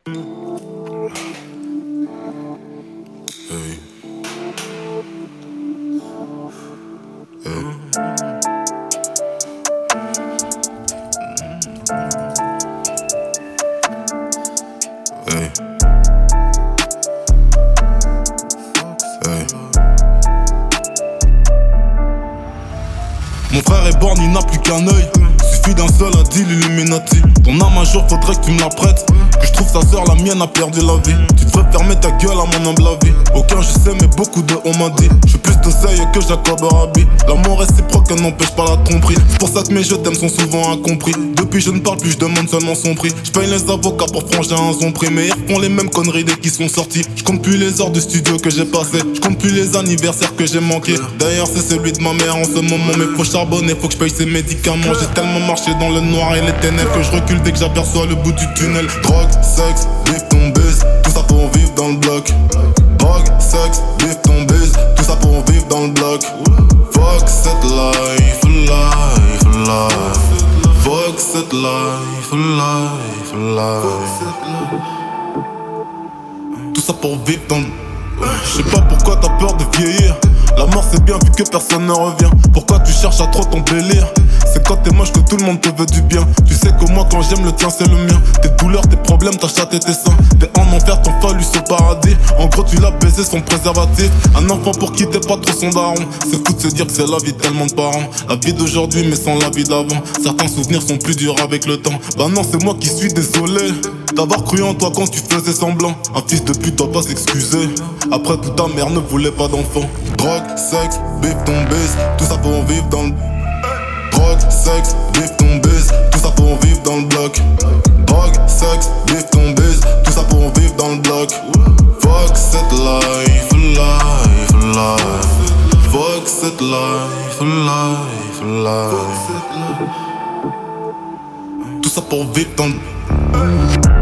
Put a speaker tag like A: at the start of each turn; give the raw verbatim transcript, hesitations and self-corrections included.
A: Hey. Hey. Hey. Hey. Mon frère est born, il n'a plus qu'un œil. Suffit d'un seul, a dit l'Illuminati. Ton âme un jour faudrait que tu me la prêtes. Que je trouve sa sœur, la mienne a perdu la vie. Tu devrais fermer ta gueule à mon humble avis. Aucun je sais mais beaucoup de on m'a dit. Je suis plus d'oseille que Jacob Arabi. L'amour réciproque n'empêche pas la tromperie. C'est pour ça que mes je t'aime sont souvent incompris. Depuis je ne parle plus, je demande seulement son prix. Je paye les avocats pour franger un son prix. Mais ils refont les mêmes conneries dès qu'ils sont sortis. Je compte plus les heures de studio que j'ai passé. Je compte plus les anniversaires que j'ai manqué. D'ailleurs c'est celui de ma mère en ce moment. Mais faut charbonner, faut que je paye ses médicaments. J'ai tellement marché dans le noir et les ténèbres que je recule dès que j'aperçois le bout du tunnel. Drogue, sexe, bif ton buzz, tout ça pour vivre dans le bloc. Drogue, sexe, bif ton buzz, tout ça pour vivre dans le bloc. Fuck cette life, life, life. Fuck cette life, life, life. Tout ça pour vivre dans le... Je sais pas pourquoi t'as peur de vieillir. La mort c'est bien vu que personne ne revient. Pourquoi tu cherches à trop ton délire? C'est quand t'es moche que tout le monde te veut du bien. Tu sais que moi quand j'aime le tien c'est le mien. Tes douleurs, tes problèmes, ta chatte et tes seins. T'es en enfer, ton phallus au paradis. En gros tu l'as baisé son préservatif. Un enfant pour qui t'es pas trop son daron. C'est fou de se dire que c'est la vie de tellement de parents. La vie d'aujourd'hui mais sans la vie d'avant. Certains souvenirs sont plus durs avec le temps. Bah non c'est moi qui suis désolé d'avoir cru en toi quand tu faisais semblant. Un fils de pute doit pas s'excuser. Après tout ta mère ne voulait pas d'enfant. Drogue, sexe, bif ton baiser, tout ça pour vivre dans le... Drogue, sexe, bif ton baiser, tout ça pour vivre dans le bloc. Drogue, sexe, bif ton baiser, tout ça pour vivre dans le bloc. Fuck cette life, life, life. Fuck cette life, life, life. Tout ça pour vivre dans le...